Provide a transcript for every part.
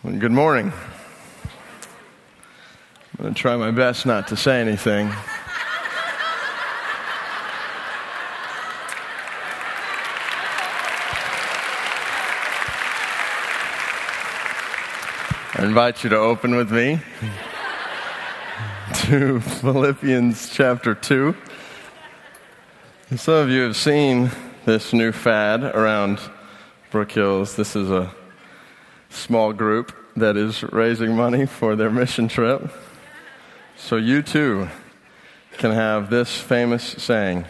Well, good morning. I'm going to try my best not to say anything. I invite you to open with me to Philippians chapter 2. Some of you have seen this new fad around Brook Hills. This is a small group that is raising money for their mission trip. So you too can have this famous saying.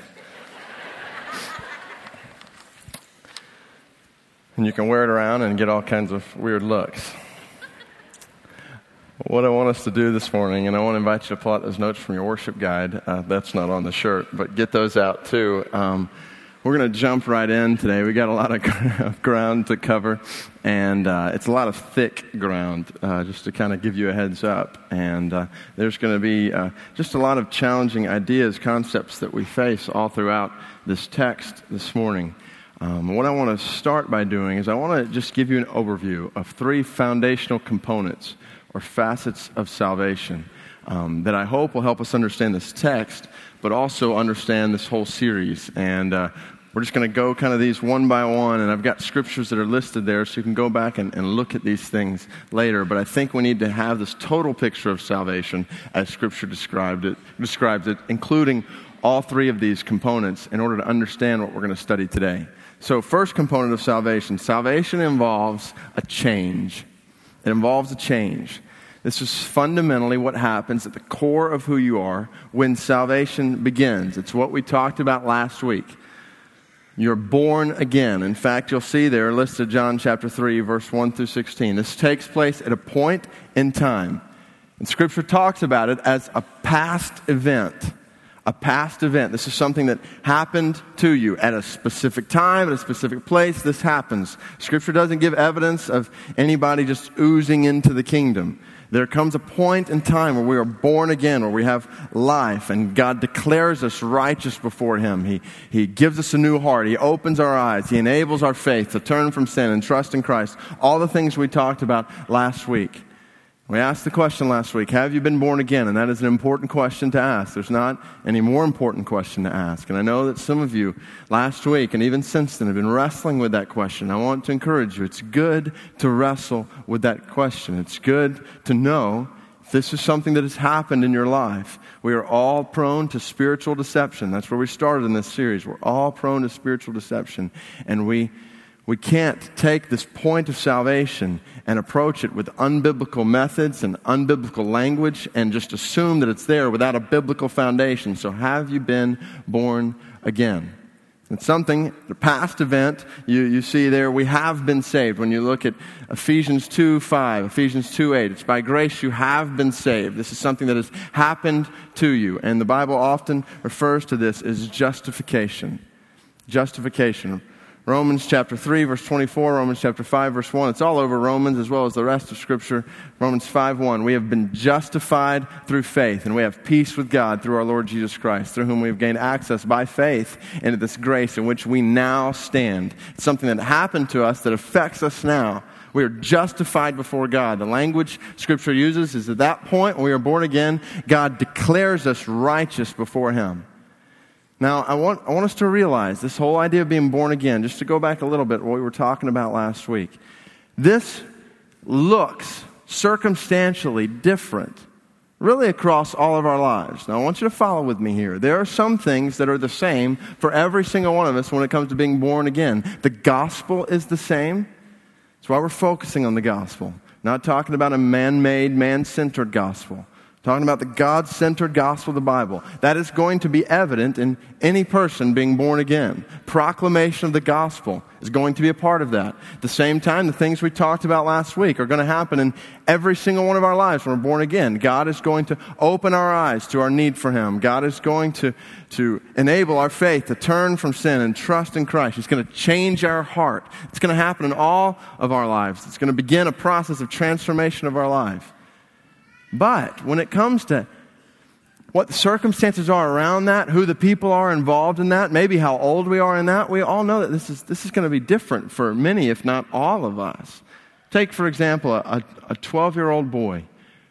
And you can wear it around and get all kinds of weird looks. What I want us to do this morning, and I want to invite you to pull out those notes from your worship guide. That's not on the shirt, but get those out too. We're going to jump right in today. We got a lot of ground to cover, and it's a lot of thick ground, just to kind of give you a heads up. And there's going to be just a lot of challenging ideas, concepts that we face all throughout this text this morning. What I want to start by doing is I want to just give you an overview of three foundational components or facets of salvation that I hope will help us understand this text, but also understand this whole series. And we're just going to go kind of these one by one, and I've got scriptures that are listed there, so you can go back and look at these things later. But I think we need to have this total picture of salvation as Scripture describes it, including all three of these components in order to understand what we're going to study today. So first component of salvation. Salvation involves a change. It involves a change. This is fundamentally what happens at the core of who you are when salvation begins. It's what we talked about last week. You're born again. In fact, you'll see there listed John chapter 3, verse 1 through 16. This takes place at a point in time. And Scripture talks about it as a past event. A past event. This is something that happened to you at a specific time, at a specific place. This happens. Scripture doesn't give evidence of anybody just oozing into the kingdom. There comes a point in time where we are born again, where we have life, and God declares us righteous before Him. He gives us a new heart. He opens our eyes. He enables our faith to turn from sin and trust in Christ. All the things we talked about last week. We asked the question last week, have you been born again? And that is an important question to ask. There's not any more important question to ask. And I know that some of you last week and even since then have been wrestling with that question. I want to encourage you. It's good to wrestle with that question. It's good to know if this is something that has happened in your life. We are all prone to spiritual deception. That's where we started in this series. We're all prone to spiritual deception. And we can't take this point of salvation and approach it with unbiblical methods and unbiblical language and just assume that it's there without a biblical foundation. So have you been born again? It's something, the past event, you see there, we have been saved. When you look at Ephesians 2:5, Ephesians 2:8, it's by grace you have been saved. This is something that has happened to you. And the Bible often refers to this as justification. Justification. Romans chapter 3, verse 24, Romans chapter 5, verse 1. It's all over Romans as well as the rest of Scripture. Romans 5:1. We have been justified through faith, and we have peace with God through our Lord Jesus Christ, through whom we have gained access by faith into this grace in which we now stand. It's something that happened to us that affects us now. We are justified before God. The language Scripture uses is at that point when we are born again, God declares us righteous before Him. Now, I want us to realize this whole idea of being born again, just to go back a little bit what we were talking about last week. This looks circumstantially different, really across all of our lives. Now, I want you to follow with me here. There are some things that are the same for every single one of us when it comes to being born again. The gospel is the same. That's why we're focusing on the gospel. Not talking about a man-made, man-centered gospel. Talking about the God-centered gospel of the Bible. That is going to be evident in any person being born again. Proclamation of the gospel is going to be a part of that. At the same time, the things we talked about last week are going to happen in every single one of our lives when we're born again. God is going to open our eyes to our need for Him. God is going to enable our faith to turn from sin and trust in Christ. He's going to change our heart. It's going to happen in all of our lives. It's going to begin a process of transformation of our life. But when it comes to what the circumstances are around that, who the people are involved in that, maybe how old we are in that, we all know that this is going to be different for many, if not all of us. Take, for example, a 12-year-old boy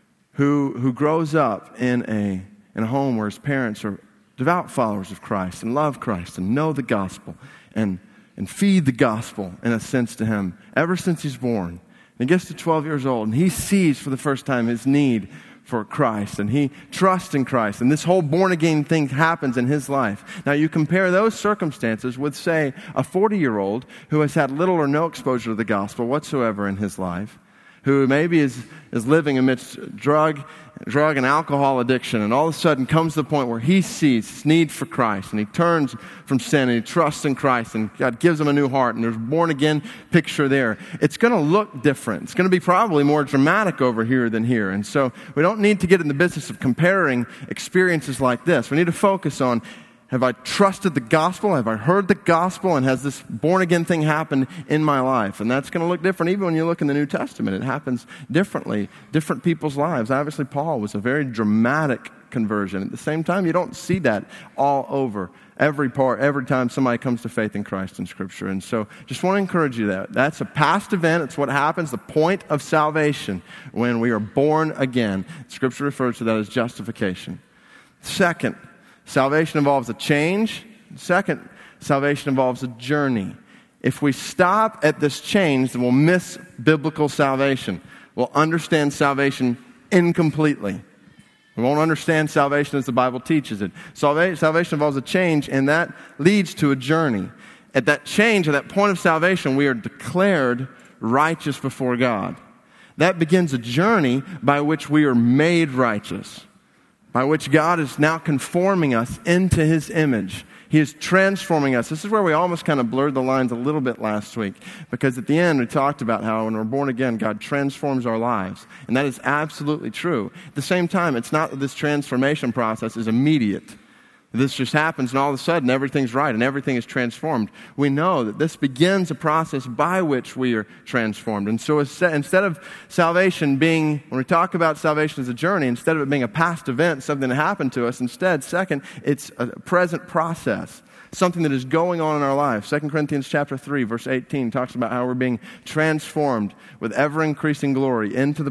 who grows up in a home where his parents are devout followers of Christ and love Christ and know the gospel and feed the gospel, in a sense, to him ever since he's born. And he gets to 12 years old, and he sees for the first time his need for Christ, and he trusts in Christ, and this whole born-again thing happens in his life. Now, you compare those circumstances with, say, a 40-year-old who has had little or no exposure to the gospel whatsoever in his life, who maybe is living amidst drug and alcohol addiction, and all of a sudden comes to the point where he sees his need for Christ, and he turns from sin, and he trusts in Christ, and God gives him a new heart, and there's a born-again picture there. It's going to look different. It's going to be probably more dramatic over here than here, and so we don't need to get in the business of comparing experiences like this. We need to focus on, have I trusted the gospel? Have I heard the gospel? And has this born-again thing happened in my life? And that's going to look different even when you look in the New Testament. It happens differently, different people's lives. Obviously, Paul was a very dramatic conversion. At the same time, you don't see that all over every time somebody comes to faith in Christ in Scripture. And so just want to encourage you that. That's a past event. It's what happens, the point of salvation, when we are born again. Scripture refers to that as justification. Second, salvation involves a change. Second, salvation involves a journey. If we stop at this change, then we'll miss biblical salvation. We'll understand salvation incompletely. We won't understand salvation as the Bible teaches it. Salvation involves a change, and that leads to a journey. At that change, at that point of salvation, we are declared righteous before God. That begins a journey by which we are made righteous, by which God is now conforming us into His image. He is transforming us. This is where we almost kind of blurred the lines a little bit last week, because at the end we talked about how when we're born again, God transforms our lives. And that is absolutely true. At the same time, it's not that this transformation process is immediate. This just happens and all of a sudden everything's right and everything is transformed. We know that this begins a process by which we are transformed. And so instead of salvation being, when we talk about salvation as a journey, instead of it being a past event, something that happened to us, instead, second, it's a present process, something that is going on in our lives. 2 Corinthians chapter 3, verse 18 talks about how we're being transformed with ever-increasing glory into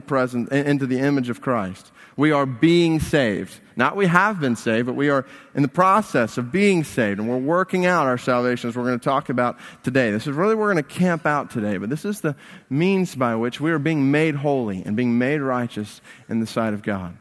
the image of Christ. We are being saved. Not we have been saved, but we are in the process of being saved. And we're working out our salvation, as we're going to talk about today. This is really where we're going to camp out today. But this is the means by which we are being made holy and being made righteous in the sight of God.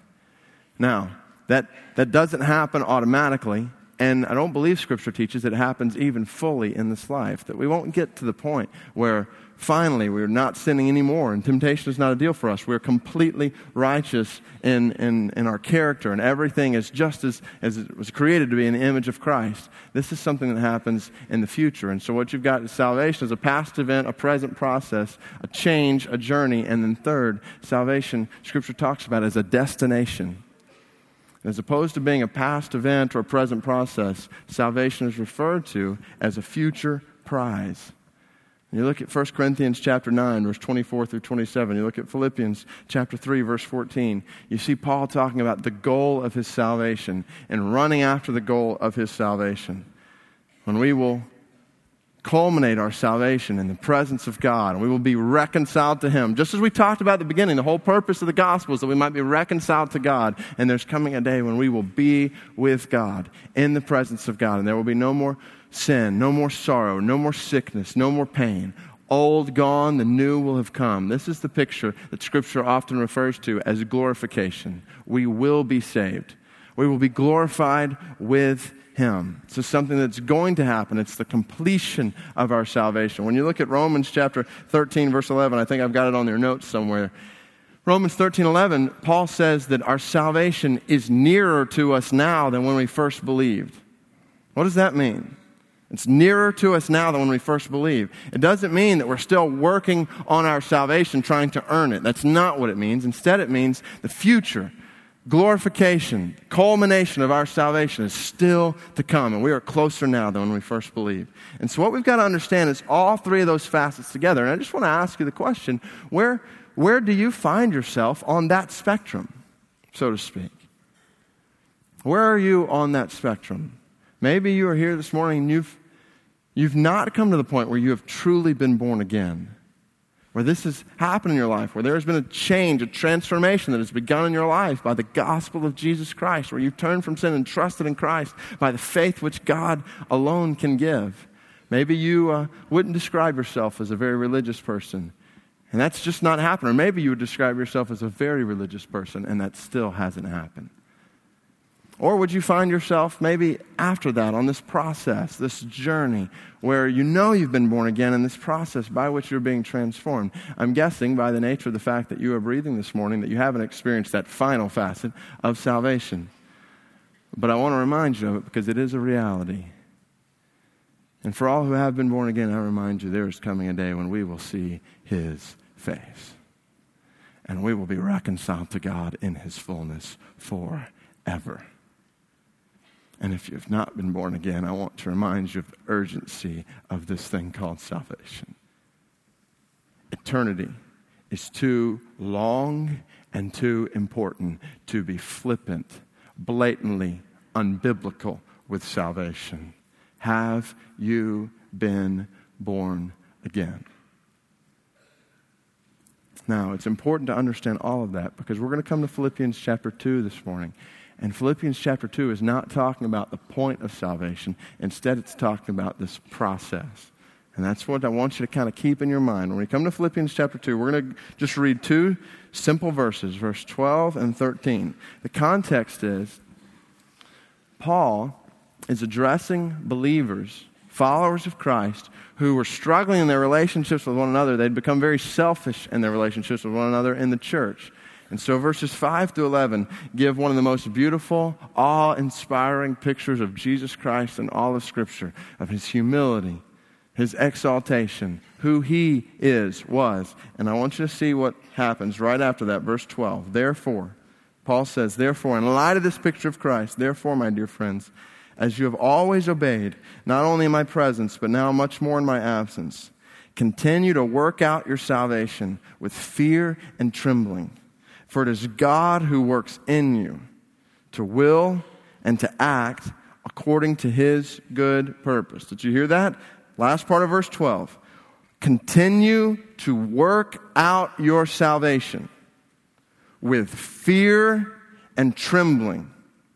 Now, that doesn't happen automatically. And I don't believe Scripture teaches that it happens even fully in this life. That we won't get to the point where finally we're not sinning anymore and temptation is not a deal for us. We're completely righteous in our character, and everything is just as it was created to be in the image of Christ. This is something that happens in the future. And so what you've got is salvation is a past event, a present process, a change, a journey, and then third, salvation, Scripture talks about as a destination. As opposed to being a past event or a present process, salvation is referred to as a future prize. You look at 1 Corinthians chapter 9, verse 24 through 27. You look at Philippians chapter 3, verse 14. You see Paul talking about the goal of his salvation and running after the goal of his salvation. When we will culminate our salvation in the presence of God, and we will be reconciled to Him. Just as we talked about at the beginning, the whole purpose of the gospel is that we might be reconciled to God, and there's coming a day when we will be with God, in the presence of God, and there will be no more sin, no more sorrow, no more sickness, no more pain. Old gone, the new will have come. This is the picture that Scripture often refers to as glorification. We will be saved. We will be glorified with Him. So something that's going to happen. It's the completion of our salvation. When you look at Romans chapter 13, verse 11, I think I've got it on your notes somewhere. Romans 13:11, Paul says that our salvation is nearer to us now than when we first believed. What does that mean? It's nearer to us now than when we first believed. It doesn't mean that we're still working on our salvation, trying to earn it. That's not what it means. Instead, it means the future. Glorification, culmination of our salvation is still to come, and we are closer now than when we first believed. And so what we've got to understand is all three of those facets together. And I just want to ask you the question, where do you find yourself on that spectrum, so to speak? Where are you on that spectrum? Maybe you are here this morning and you've not come to the point where you have truly been born again. where this has happened in your life, where there has been a change, a transformation that has begun in your life by the gospel of Jesus Christ, where you've turned from sin and trusted in Christ by the faith which God alone can give. Maybe you wouldn't describe yourself as a very religious person, and that's just not happened. Or maybe you would describe yourself as a very religious person, and that still hasn't happened. Or would you find yourself maybe after that on this process, this journey, where you know you've been born again in this process by which you're being transformed? I'm guessing by the nature of the fact that you are breathing this morning that you haven't experienced that final facet of salvation. But I want to remind you of it because it is a reality. And for all who have been born again, I remind you there is coming a day when we will see His face. And we will be reconciled to God in His fullness forever. And if you've not been born again, I want to remind you of the urgency of this thing called salvation. Eternity is too long and too important to be flippant, blatantly unbiblical with salvation. Have you been born again? Now, it's important to understand all of that because we're going to come to Philippians chapter 2 this morning. And Philippians chapter 2 is not talking about the point of salvation. Instead, it's talking about this process. And that's what I want you to kind of keep in your mind. When we come to Philippians chapter 2, we're going to just read two simple verses, verse 12 and 13. The context is Paul is addressing believers, followers of Christ, who were struggling in their relationships with one another. They'd become very selfish in their relationships with one another in the church. And so verses 5 through 11 give one of the most beautiful, awe-inspiring pictures of Jesus Christ in all of Scripture, of His humility, His exaltation, who He was. And I want you to see what happens right after that, verse 12. Therefore, Paul says, therefore, in light of this picture of Christ, therefore, my dear friends, as you have always obeyed, not only in my presence, but now much more in my absence, continue to work out your salvation with fear and trembling. For it is God who works in you to will and to act according to His good purpose. Did you hear that? Last part of verse 12. Continue to work out your salvation with fear and trembling.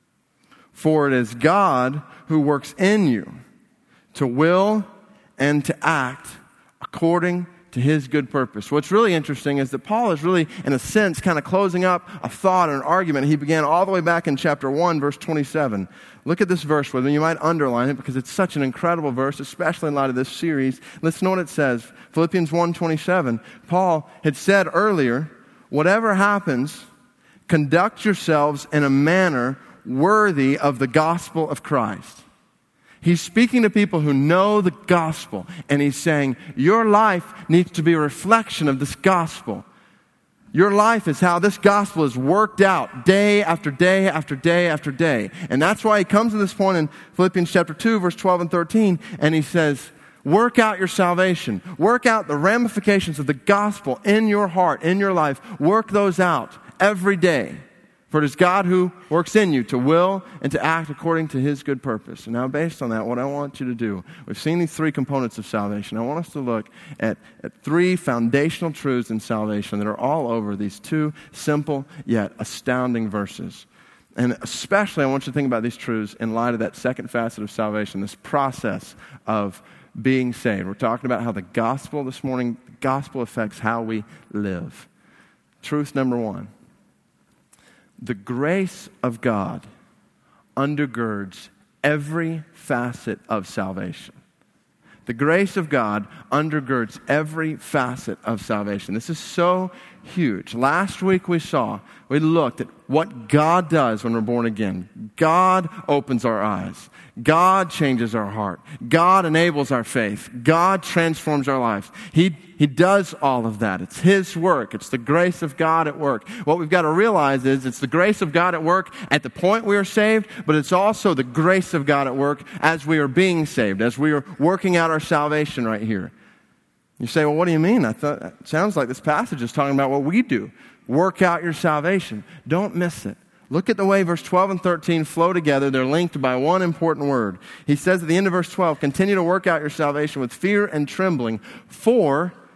For it is God who works in you to will and to act according to His good purpose. What's really interesting is that Paul is really, in a sense, kind of closing up a thought or an argument. He began all the way back in chapter 1, verse 27. Look at this verse with me. You might underline it because it's such an incredible verse, especially in light of this series. Listen to what it says. Philippians 1:27. Paul had said earlier, whatever happens, conduct yourselves in a manner worthy of the gospel of Christ. He's speaking to people who know the gospel, and he's saying, your life needs to be a reflection of this gospel. Your life is how this gospel is worked out day after day after day after day. And that's why he comes to this point in Philippians chapter 2, verse 12 and 13, and he says, work out your salvation. Work out the ramifications of the gospel in your heart, in your life. Work those out every day. For it is God who works in you to will and to act according to His good purpose. And now based on that, what I want you to do, we've seen these three components of salvation. I want us to look at three foundational truths in salvation that are all over these two simple yet astounding verses. And especially I want you to think about these truths in light of that second facet of salvation, this process of being saved. We're talking about how the gospel this morning, the gospel affects how we live. Truth number one. The grace of God undergirds every facet of salvation. The grace of God undergirds every facet of salvation. This is so huge. Last week we looked at what God does when we're born again. God opens our eyes. God changes our heart. God enables our faith. God transforms our lives. He does all of that. It's His work. It's the grace of God at work. What we've got to realize is it's the grace of God at work at the point we are saved, but it's also the grace of God at work as we are being saved, as we are working out our salvation right here. You say, well, what do you mean? I thought it sounds like this passage is talking about what we do. Work out your salvation. Don't miss it. Look at the way verse 12 and 13 flow together. They're linked by one important word. He says at the end of verse 12, continue to work out your salvation with fear and trembling, for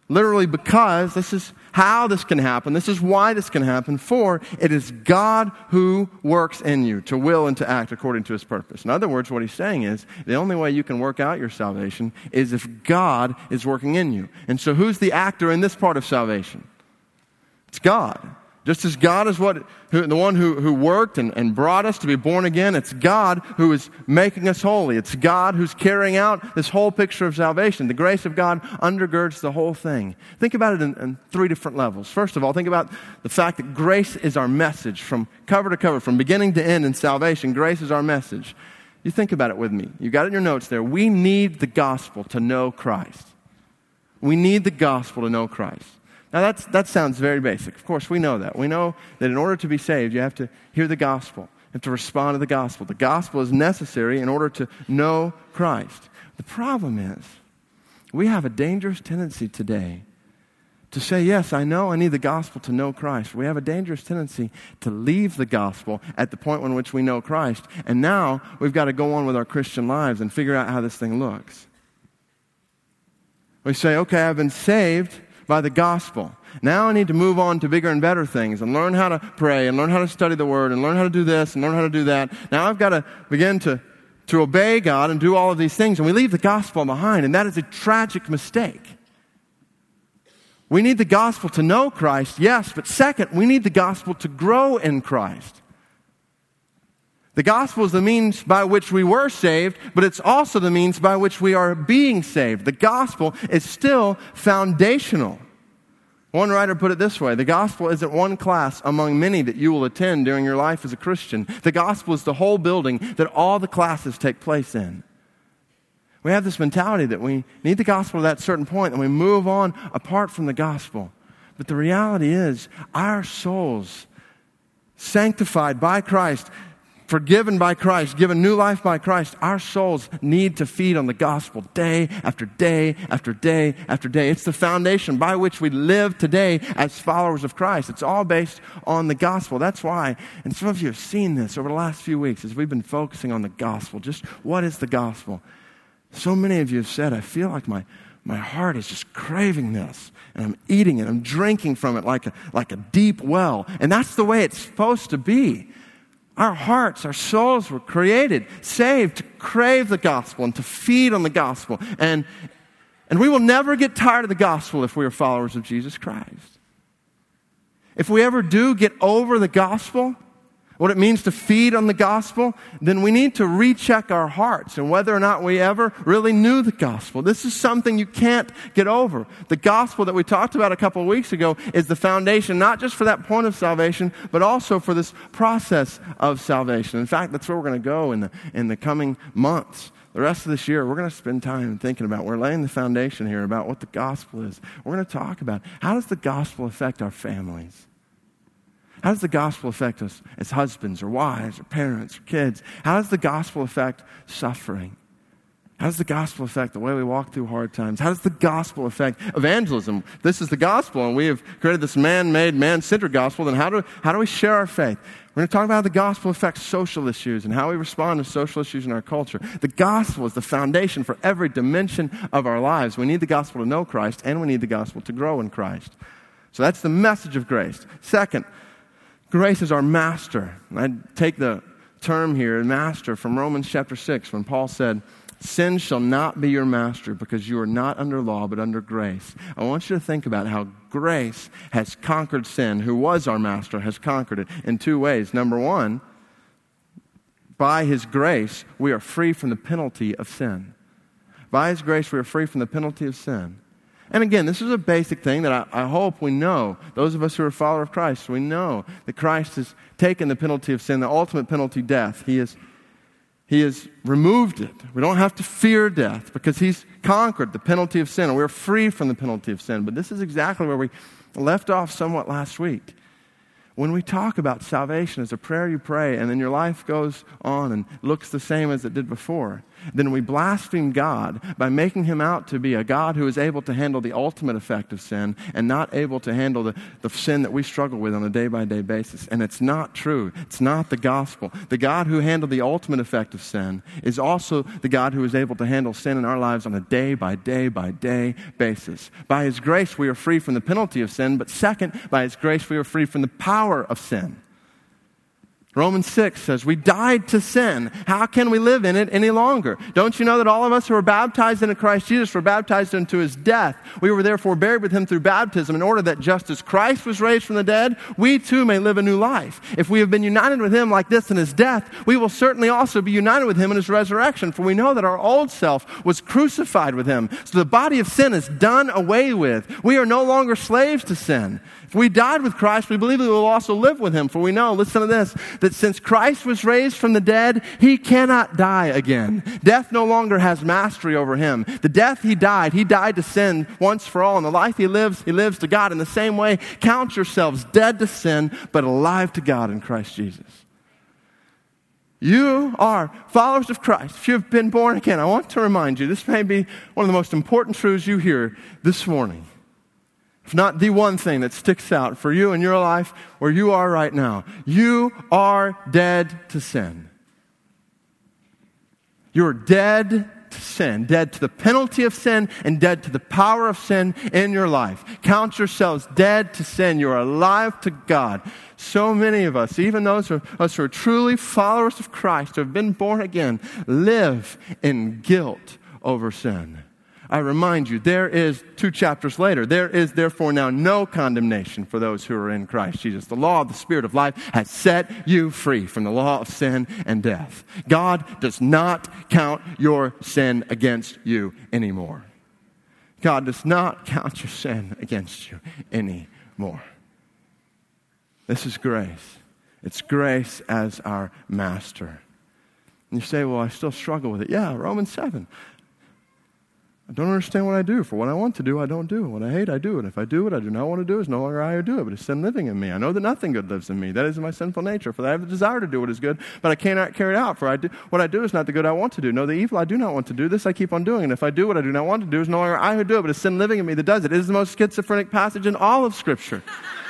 literally because this is how this can happen. This is why this can happen. For it is God who works in you to will and to act according to his purpose. In other words, what he's saying is the only way you can work out your salvation is if God is working in you. And so who's the actor in this part of salvation? It's God. Just as God is the one who worked and brought us to be born again, it's God who is making us holy. It's God who's carrying out this whole picture of salvation. The grace of God undergirds the whole thing. Think about it in three different levels. First of all, think about the fact that grace is our message from cover to cover, from beginning to end in salvation. Grace is our message. You think about it with me. You got it in your notes there. We need the gospel to know Christ. We need the gospel to know Christ. Now that sounds very basic. Of course, we know that. We know that in order to be saved, you have to hear the gospel. You have to respond to the gospel. The gospel is necessary in order to know Christ. The problem is, we have a dangerous tendency today to say, yes, I know I need the gospel to know Christ. We have a dangerous tendency to leave the gospel at the point in which we know Christ. And now we've got to go on with our Christian lives and figure out how this thing looks. We say, okay, I've been saved by the gospel. Now I need to move on to bigger and better things and learn how to pray and learn how to study the word and learn how to do this and learn how to do that. Now I've got to begin to obey God and do all of these things, and we leave the gospel behind, and that is a tragic mistake. We need the gospel to know Christ, yes, but second, we need the gospel to grow in Christ. The gospel is the means by which we were saved, but it's also the means by which we are being saved. The gospel is still foundational. One writer put it this way: the gospel isn't one class among many that you will attend during your life as a Christian. The gospel is the whole building that all the classes take place in. We have this mentality that we need the gospel at that certain point and we move on apart from the gospel. But the reality is, our souls, sanctified by Christ, forgiven by Christ, given new life by Christ, our souls need to feed on the gospel day after day after day after day. It's the foundation by which we live today as followers of Christ. It's all based on the gospel. That's why, and some of you have seen this over the last few weeks as we've been focusing on the gospel. Just what is the gospel? So many of you have said, I feel like my heart is just craving this, and I'm eating it, I'm drinking from it like a deep well. And that's the way it's supposed to be. Our hearts, our souls were created, saved to crave the gospel and to feed on the gospel. And we will never get tired of the gospel if we are followers of Jesus Christ. If we ever do get over the gospel, what it means to feed on the gospel, then we need to recheck our hearts and whether or not we ever really knew the gospel. This is something you can't get over. The gospel that we talked about a couple of weeks ago is the foundation, not just for that point of salvation, but also for this process of salvation. In fact, that's where we're going to go in the coming months. The rest of this year, we're going to spend time thinking about, we're laying the foundation here about what the gospel is. We're going to talk about, how does the gospel affect our families? How does the gospel affect us as husbands or wives or parents or kids? How does the gospel affect suffering? How does the gospel affect the way we walk through hard times? How does the gospel affect evangelism? This is the gospel, and we have created this man-made, man-centered gospel. Then how do we share our faith? We're going to talk about how the gospel affects social issues and how we respond to social issues in our culture. The gospel is the foundation for every dimension of our lives. We need the gospel to know Christ, and we need the gospel to grow in Christ. So that's the message of grace. Second, grace is our master. I take the term here, master, from Romans chapter 6 when Paul said, sin shall not be your master because you are not under law but under grace. I want you to think about how grace has conquered sin. Who was our master has conquered it in two ways. Number one, by his grace, we are free from the penalty of sin. By his grace, we are free from the penalty of sin. And again, this is a basic thing that I hope we know. Those of us who are followers of Christ, we know that Christ has taken the penalty of sin, the ultimate penalty, death. He has removed it. We don't have to fear death because he's conquered the penalty of sin, and we're free from the penalty of sin. But this is exactly where we left off somewhat last week. When we talk about salvation as a prayer you pray and then your life goes on and looks the same as it did before, then we blaspheme God by making him out to be a God who is able to handle the ultimate effect of sin and not able to handle the sin that we struggle with on a day-by-day basis. And it's not true. It's not the gospel. The God who handled the ultimate effect of sin is also the God who is able to handle sin in our lives on a day-by-day basis. By his grace, we are free from the penalty of sin, but second, by his grace, we are free from the power of sin. Romans 6 says, we died to sin. How can we live in it any longer? Don't you know that all of us who were baptized into Christ Jesus were baptized into his death? We were therefore buried with him through baptism in order that just as Christ was raised from the dead, we too may live a new life. If we have been united with him like this in his death, we will certainly also be united with him in his resurrection. For we know that our old self was crucified with him. So the body of sin is done away with. We are no longer slaves to sin. If we died with Christ, we believe we will also live with him. For we know, listen to this, that since Christ was raised from the dead, he cannot die again. Death no longer has mastery over him. The death he died to sin once for all. And the life he lives to God. In the same way, count yourselves dead to sin, but alive to God in Christ Jesus. You are followers of Christ. If you've been born again, I want to remind you, this may be one of the most important truths you hear this morning. If not the one thing that sticks out for you in your life where you are right now. You are dead to sin. You're dead to sin, dead to the penalty of sin, and dead to the power of sin in your life. Count yourselves dead to sin. You're alive to God. So many of us, even those of us who are truly followers of Christ, who have been born again, live in guilt over sin. I remind you, there is 2 chapters later, there is therefore now no condemnation for those who are in Christ Jesus. The law of the Spirit of life has set you free from the law of sin and death. God does not count your sin against you anymore. God does not count your sin against you anymore. This is grace. It's grace as our master. And you say, well, I still struggle with it. Yeah, Romans 7. I don't understand what I do. For what I want to do, I don't do. What I hate, I do. And if I do what I do not want to do, it's no longer I who do it, but it's sin living in me. I know that nothing good lives in me. That is my sinful nature. For I have the desire to do what is good, but I cannot carry it out. For what I do is not the good I want to do. No, the evil I do not want to do. This I keep on doing. And if I do what I do not want to do, it's no longer I who do it, but it's sin living in me that does it. It is the most schizophrenic passage in all of Scripture.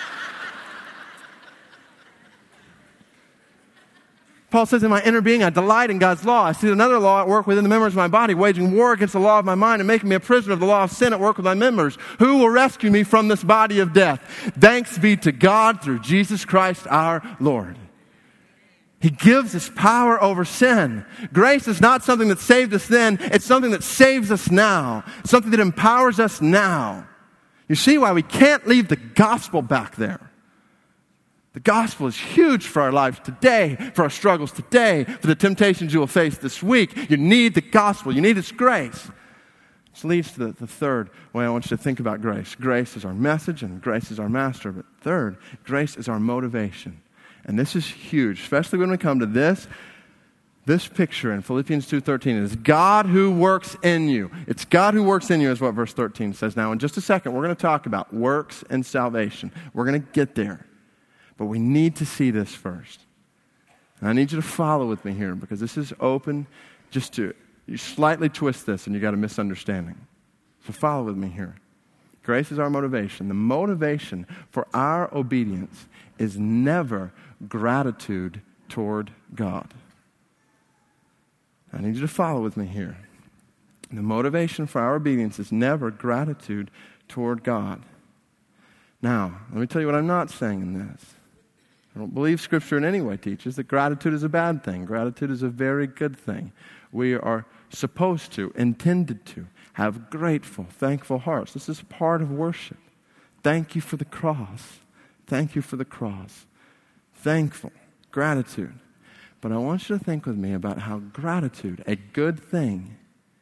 Paul says, in my inner being, I delight in God's law. I see another law at work within the members of my body, waging war against the law of my mind and making me a prisoner of the law of sin at work with my members. Who will rescue me from this body of death? Thanks be to God through Jesus Christ our Lord. He gives us power over sin. Grace is not something that saved us then. It's something that saves us now. It's something that empowers us now. You see why we can't leave the gospel back there. The gospel is huge for our lives today, for our struggles today, for the temptations you will face this week. You need the gospel. You need its grace. This leads to the third way I want you to think about grace. Grace is our message and grace is our master. But third, grace is our motivation. And this is huge, especially when we come to this picture in Philippians 2:13. It is God who works in you. It's God who works in you is what verse 13 says. Now, in just a second, we're going to talk about works and salvation. We're going to get there. But we need to see this first. And I need you to follow with me here because this is open just to, you slightly twist this and you got a misunderstanding. So follow with me here. Grace is our motivation. The motivation for our obedience is never gratitude toward God. I need you to follow with me here. The motivation for our obedience is never gratitude toward God. Now, let me tell you what I'm not saying in this. I don't believe Scripture in any way teaches that gratitude is a bad thing. Gratitude is a very good thing. We are supposed to, intended to, have grateful, thankful hearts. This is part of worship. Thank you for the cross. Thank you for the cross. Thankful, gratitude. But I want you to think with me about how gratitude, a good thing,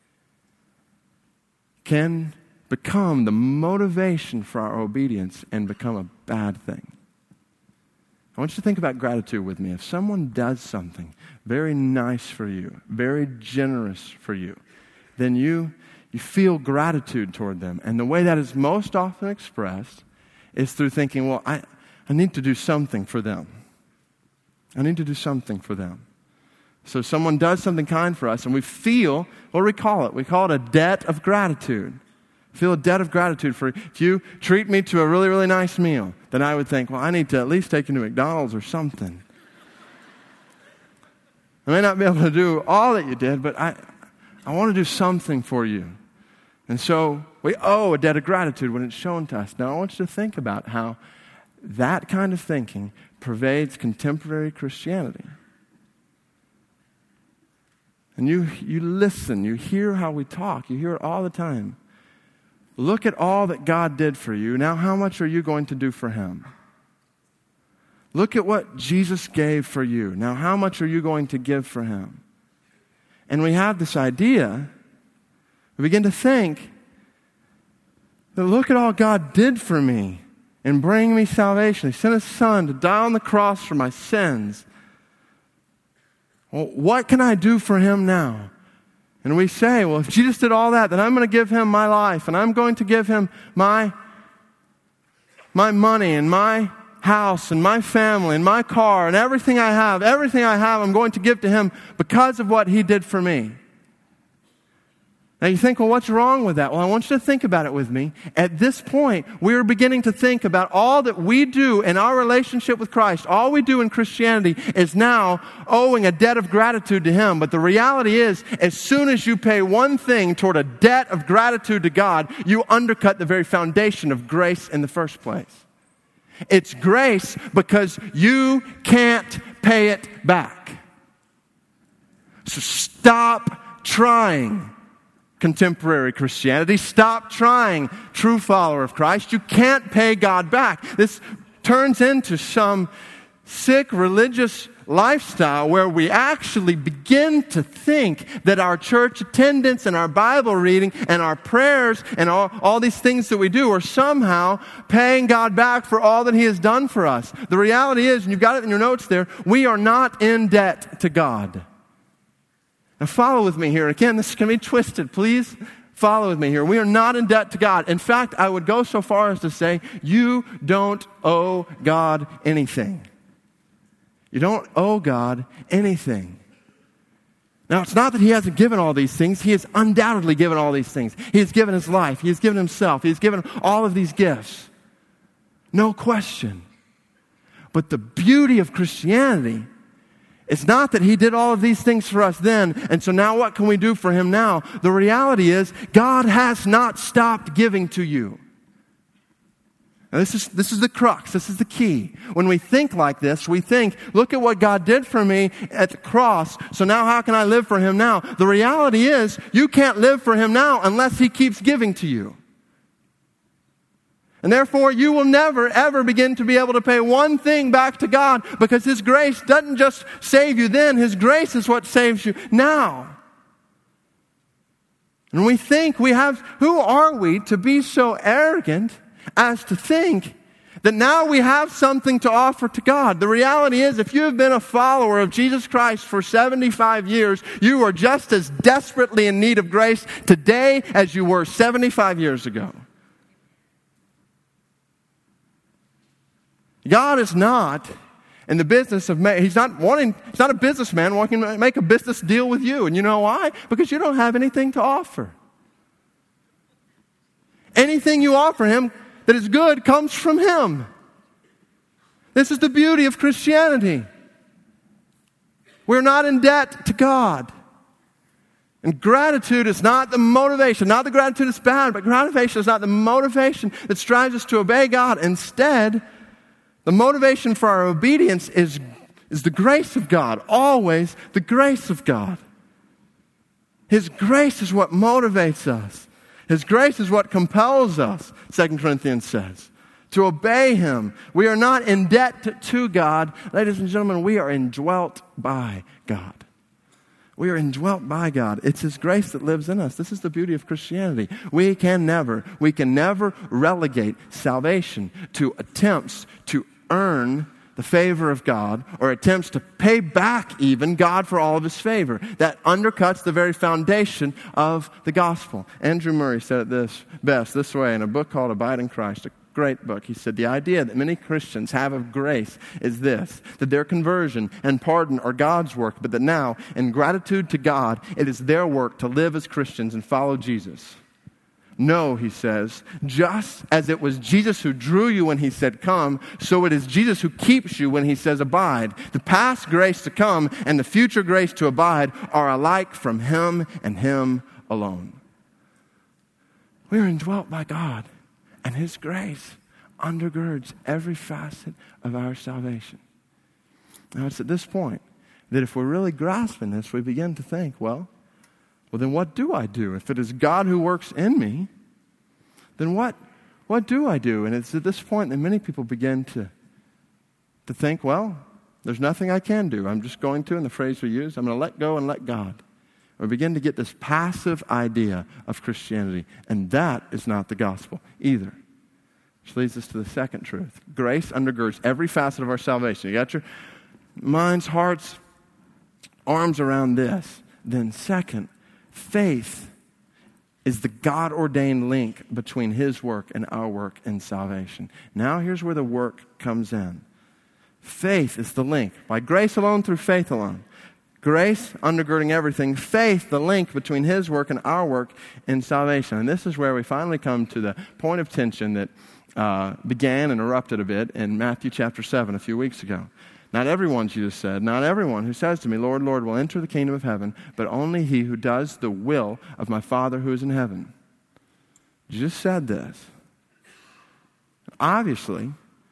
can become the motivation for our obedience and become a bad thing. I want you to think about gratitude with me. If someone does something very nice for you, very generous for you, then you feel gratitude toward them. And the way that is most often expressed is through thinking, well, I need to do something for them. I need to do something for them. So someone does something kind for us, and we feel, what do we call it? We call it a debt of gratitude. Feel a debt of gratitude for, if you treat me to a really, really nice meal, then I would think, well, I need to at least take you to McDonald's or something. I may not be able to do all that you did, but I want to do something for you. And so we owe a debt of gratitude when it's shown to us. Now I want you to think about how that kind of thinking pervades contemporary Christianity. And you listen, you hear how we talk, you hear it all the time. Look at all that God did for you. Now how much are you going to do for Him? Look at what Jesus gave for you. Now how much are you going to give for Him? And we have this idea, we begin to think, that look at all God did for me and bring me salvation. He sent His Son to die on the cross for my sins. Well, what can I do for Him now? And we say, well, if Jesus did all that, then I'm going to give Him my life, and I'm going to give Him my money and my house and my family and my car and everything I have, I'm going to give to Him because of what He did for me. Now you think, well, what's wrong with that? Well, I want you to think about it with me. At this point, we're beginning to think about all that we do in our relationship with Christ. All we do in Christianity is now owing a debt of gratitude to Him. But the reality is, as soon as you pay one thing toward a debt of gratitude to God, you undercut the very foundation of grace in the first place. It's grace because you can't pay it back. So stop trying contemporary Christianity. Stop trying, true follower of Christ. You can't pay God back. This turns into some sick religious lifestyle where we actually begin to think that our church attendance and our Bible reading and our prayers and all these things that we do are somehow paying God back for all that He has done for us. The reality is, and you've got it in your notes there, we are not in debt to God. Now follow with me here. Again, this is going to be twisted. Please follow with me here. We are not in debt to God. In fact, I would go so far as to say, you don't owe God anything. You don't owe God anything. Now, it's not that He hasn't given all these things. He has undoubtedly given all these things. He has given His life. He has given Himself. He has given all of these gifts. No question. But the beauty of Christianity, it's not that He did all of these things for us then, and so now what can we do for Him now? The reality is, God has not stopped giving to you. Now this is the crux. This is the key. When we think like this, we think, look at what God did for me at the cross, so now how can I live for Him now? The reality is, you can't live for Him now unless He keeps giving to you. And therefore, you will never, ever begin to be able to pay one thing back to God, because His grace doesn't just save you then. His grace is what saves you now. And we think who are we to be so arrogant as to think that now we have something to offer to God? The reality is, if you have been a follower of Jesus Christ for 75 years, you are just as desperately in need of grace today as you were 75 years ago. God is not in the business of He's not a businessman wanting to make a business deal with you. And you know why? Because you don't have anything to offer. Anything you offer Him that is good comes from Him. This is the beauty of Christianity. We're not in debt to God. And gratitude is not the motivation. Not that gratitude is bad, but gratitude is not the motivation that strives us to obey God. Instead, the motivation for our obedience is the grace of God. Always the grace of God. His grace is what motivates us. His grace is what compels us, 2 Corinthians says, to obey Him. We are not in debt to God. Ladies and gentlemen, we are indwelt by God. We are indwelt by God. It's His grace that lives in us. This is the beauty of Christianity. We can never relegate salvation to attempts to earn the favor of God, or attempts to pay back even God for all of His favor. That undercuts the very foundation of the gospel. Andrew Murray said it best this way in a book called Abide in Christ, a great book. He said, the idea that many Christians have of grace is this, that their conversion and pardon are God's work, but that now, in gratitude to God, it is their work to live as Christians and follow Jesus. No, he says, just as it was Jesus who drew you when he said come, so it is Jesus who keeps you when he says abide. The past grace to come and the future grace to abide are alike from him and him alone. We are indwelt by God, and his grace undergirds every facet of our salvation. Now, it's at this point that if we're really grasping this, we begin to think, well, then what do I do? If it is God who works in me, then what do I do? And it's at this point that many people begin to think, well, there's nothing I can do. I'm just going to, and the phrase we use, I'm going to let go and let God. We begin to get this passive idea of Christianity, and that is not the gospel either. Which leads us to the second truth. Grace undergirds every facet of our salvation. You got your minds, hearts, arms around this. Then second, faith is the God-ordained link between his work and our work in salvation. Now here's where the work comes in. Faith is the link. By grace alone, through faith alone. Grace undergirding everything. Faith, the link between his work and our work in salvation. And this is where we finally come to the point of tension that began and erupted a bit in Matthew chapter 7 a few weeks ago. Not everyone, Jesus said, not everyone who says to me, Lord, Lord, will enter the kingdom of heaven, but only he who does the will of my Father who is in heaven. Jesus said this. Obviously,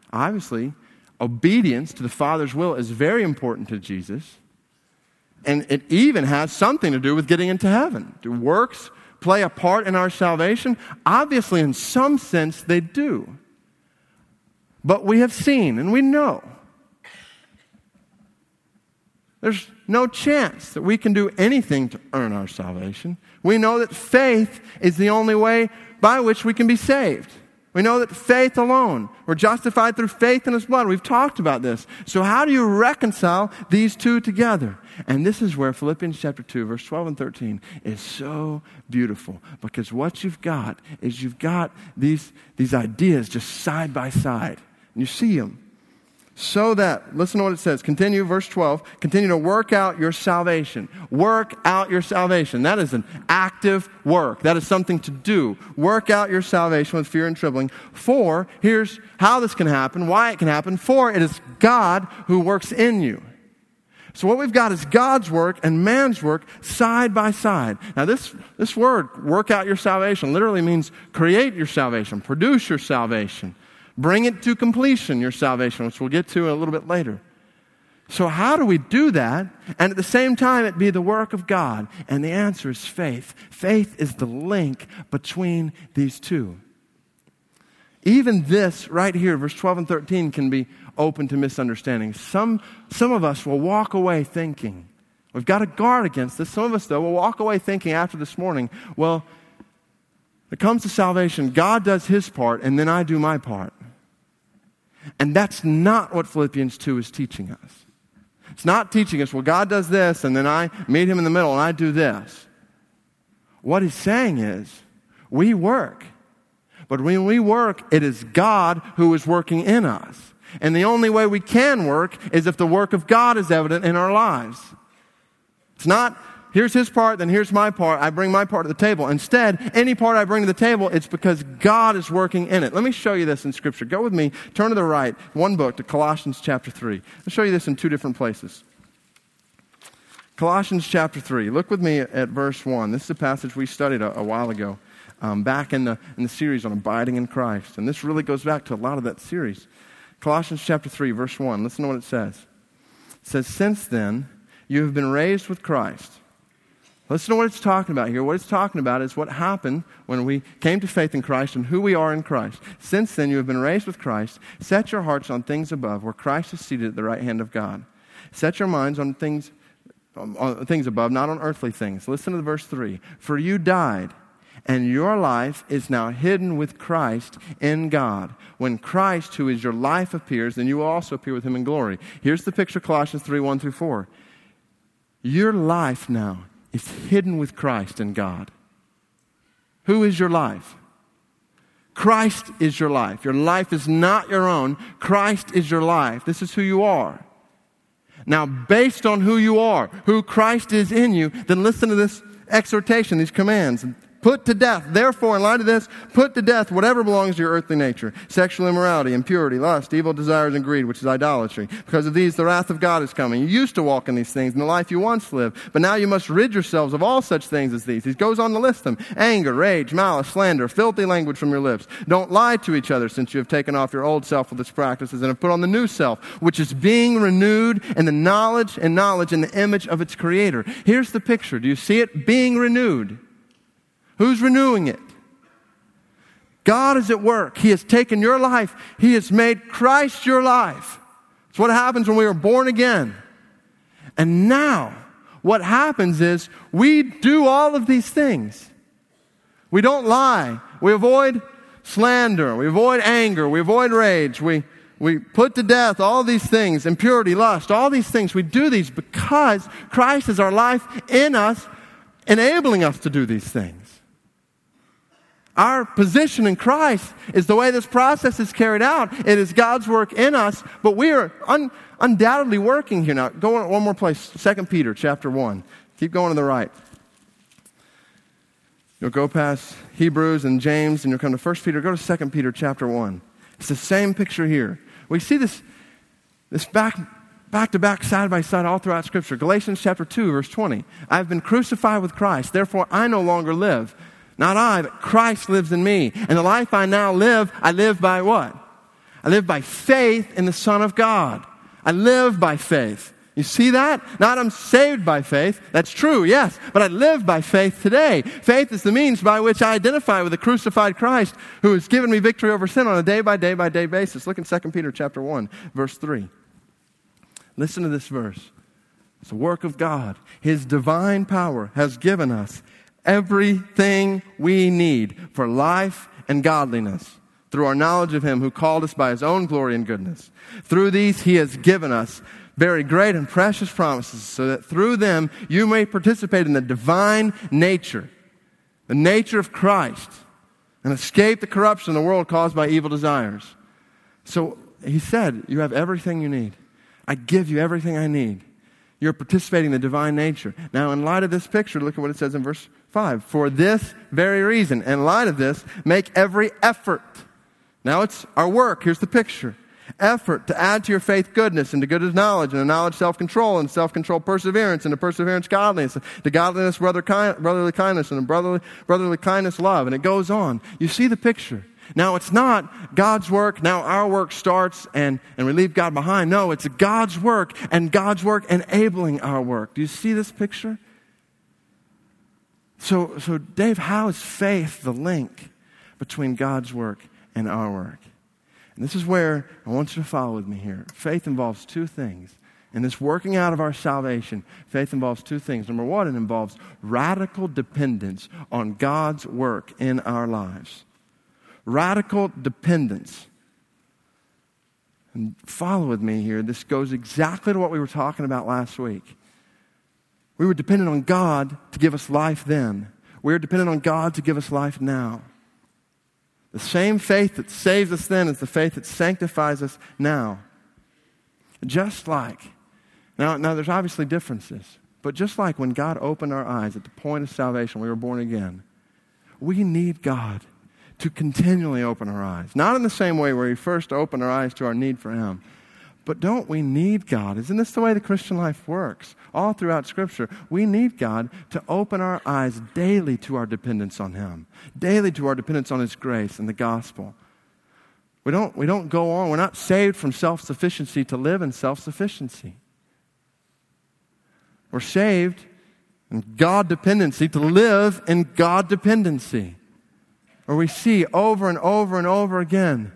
obedience to the Father's will is very important to Jesus, and it even has something to do with getting into heaven. Do works play a part in our salvation? Obviously, in some sense, they do. But we have seen and we know there's no chance that we can do anything to earn our salvation. We know that faith is the only way by which we can be saved. We know that faith alone, we're justified through faith in his blood. We've talked about this. So how do you reconcile these two together? And this is where Philippians chapter 2, verse 12 and 13 is so beautiful. Because what you've got is you've got these ideas just side by side. And you see them. So that, listen to what it says. Continue, verse 12. Continue to work out your salvation. Work out your salvation. That is an active work. That is something to do. Work out your salvation with fear and trembling. For, here's how this can happen, why it can happen. For it is God who works in you. So what we've got is God's work and man's work side by side. Now this word, work out your salvation, literally means create your salvation, produce your salvation. Bring it to completion, your salvation, which we'll get to a little bit later. So how do we do that and at the same time it be the work of God? And the answer is faith. Faith is the link between these two. Even this right here, verse 12 and 13, can be open to misunderstanding. Some of us will walk away thinking, we've got to guard against this. Some of us, though, will walk away thinking after this morning, well, when it comes to salvation, God does his part and then I do my part. And that's not what Philippians 2 is teaching us. It's not teaching us, well, God does this, and then I meet him in the middle, and I do this. What he's saying is, we work. But when we work, it is God who is working in us. And the only way we can work is if the work of God is evident in our lives. It's not, here's his part, then here's my part. I bring my part to the table. Instead, any part I bring to the table, it's because God is working in it. Let me show you this in Scripture. Go with me, turn to the right, one book, to Colossians chapter 3. I'll show you this in two different places. Colossians chapter 3. Look with me at verse 1. This is a passage we studied a while ago, back in the series on abiding in Christ. And this really goes back to a lot of that series. Colossians chapter 3, verse 1. Listen to what it says. It says, since then, you have been raised with Christ. Listen to what it's talking about here. What it's talking about is what happened when we came to faith in Christ and who we are in Christ. Since then, you have been raised with Christ. Set your hearts on things above, where Christ is seated at the right hand of God. Set your minds on things above, not on earthly things. Listen to verse 3. For you died, and your life is now hidden with Christ in God. When Christ, who is your life, appears, then you will also appear with him in glory. Here's the picture, Colossians 3, 1 through 4. Your life now is hidden with Christ in God. Who is your life? Christ is your life. Your life is not your own. Christ is your life. This is who you are. Now, based on who you are, who Christ is in you, then listen to this exhortation, these commands. Put to death, therefore, in light of this, put to death whatever belongs to your earthly nature. Sexual immorality, impurity, lust, evil desires, and greed, which is idolatry. Because of these, the wrath of God is coming. You used to walk in these things in the life you once lived, but now you must rid yourselves of all such things as these. He goes on to list them. Anger, rage, malice, slander, filthy language from your lips. Don't lie to each other, since you have taken off your old self with its practices and have put on the new self, which is being renewed in the knowledge in the image of its Creator. Here's the picture. Do you see it? Being renewed. Who's renewing it? God is at work. He has taken your life. He has made Christ your life. It's what happens when we are born again. And now, what happens is we do all of these things. We don't lie. We avoid slander. We avoid anger. We avoid rage. We put to death all these things, impurity, lust, all these things. We do these because Christ is our life in us, enabling us to do these things. Our position in Christ is the way this process is carried out. It is God's work in us, but we are undoubtedly working here. Now, go on one more place, 2 Peter chapter 1. Keep going to the right. You'll go past Hebrews and James, and you'll come to 1 Peter. Go to 2 Peter chapter 1. It's the same picture here. We see this back to back, side by side, all throughout Scripture. Galatians chapter 2, verse 20. I have been crucified with Christ, therefore I no longer live. Not I, but Christ lives in me. And the life I now live, I live by what? I live by faith in the Son of God. I live by faith. You see that? Not I'm saved by faith. That's true, yes. But I live by faith today. Faith is the means by which I identify with the crucified Christ who has given me victory over sin on a day-by-day basis. Look in 2 Peter chapter 1, verse 3. Listen to this verse. It's the work of God. His divine power has given us everything we need for life and godliness through our knowledge of Him who called us by His own glory and goodness. Through these He has given us very great and precious promises so that through them you may participate in the divine nature, the nature of Christ, and escape the corruption of the world caused by evil desires. So He said, you have everything you need. I give you everything I need. You're participating in the divine nature. Now, in light of this picture, look at what it says in verse 5. For this very reason, in light of this, make every effort. Now it's our work. Here's the picture. Effort to add to your faith goodness, and to goodness knowledge, and to knowledge self-control, and self-control perseverance, and to perseverance godliness, to godliness brotherly kindness, and to brotherly kindness love. And it goes on. You see the picture. Now, it's not God's work, now our work starts and we leave God behind. No, it's God's work and God's work enabling our work. Do you see this picture? So Dave, how is faith the link between God's work and our work? And this is where I want you to follow with me here. Faith involves two things. In this working out of our salvation, faith involves two things. Number one, it involves radical dependence on God's work in our lives. Radical dependence. And follow with me here. This goes exactly to what we were talking about last week. We were dependent on God to give us life then. We are dependent on God to give us life now. The same faith that saves us then is the faith that sanctifies us now. Just like, now there's obviously differences, but just like when God opened our eyes at the point of salvation, we were born again, we need God to continually open our eyes. Not in the same way where He first opened our eyes to our need for Him. But don't we need God? Isn't this the way the Christian life works? All throughout Scripture, we need God to open our eyes daily to our dependence on Him. Daily to our dependence on His grace and the gospel. We don't go on. We're not saved from self-sufficiency to live in self-sufficiency. We're saved in God dependency to live in God dependency. Where we see over and over and over again,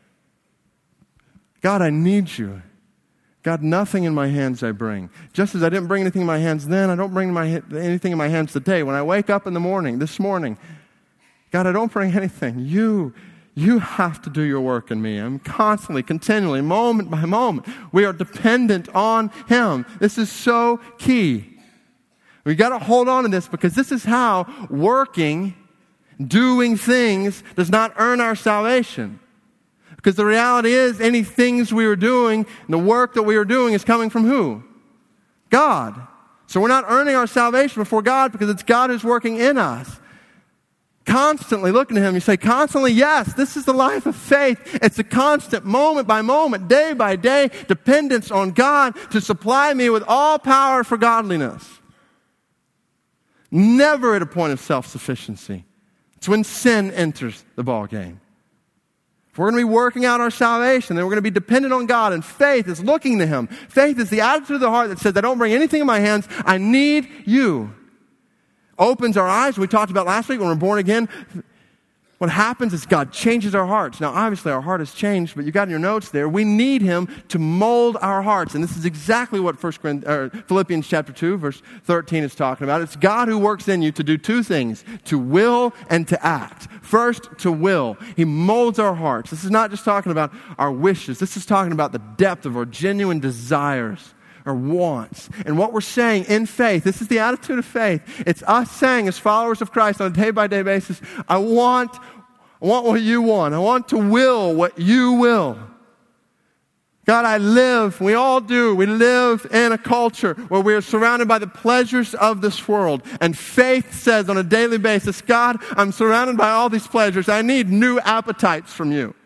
God, I need you. God, nothing in my hands I bring. Just as I didn't bring anything in my hands then, I don't bring anything in my hands today. When I wake up in the morning, this morning, God, I don't bring anything. You have to do your work in me. I'm constantly, continually, moment by moment, we are dependent on Him. This is so key. We've got to hold on to this because this is how working doing things does not earn our salvation. Because the reality is, any things we are doing, and the work that we are doing is coming from who? God. So we're not earning our salvation before God because it's God who's working in us. Constantly looking to Him, you say constantly, yes, this is the life of faith. It's a constant, moment by moment, day by day, dependence on God to supply me with all power for godliness. Never at a point of self-sufficiency. It's when sin enters the ball game. If we're going to be working out our salvation, then we're going to be dependent on God, and faith is looking to Him. Faith is the attitude of the heart that says, I don't bring anything in my hands, I need you. Opens our eyes. We talked about last week when we're born again. What happens is God changes our hearts. Now, obviously, our heart has changed, but you got in your notes there, we need Him to mold our hearts. And this is exactly what Philippians chapter 2, verse 13 is talking about. It's God who works in you to do two things, to will and to act. First, to will. He molds our hearts. This is not just talking about our wishes. This is talking about the depth of our genuine desires, our wants. And what we're saying in faith, this is the attitude of faith. It's us saying as followers of Christ on a day-by-day basis, I want what you want. I want to will what you will. God, we all do, we live in a culture where we are surrounded by the pleasures of this world. And faith says on a daily basis, God, I'm surrounded by all these pleasures. I need new appetites from you.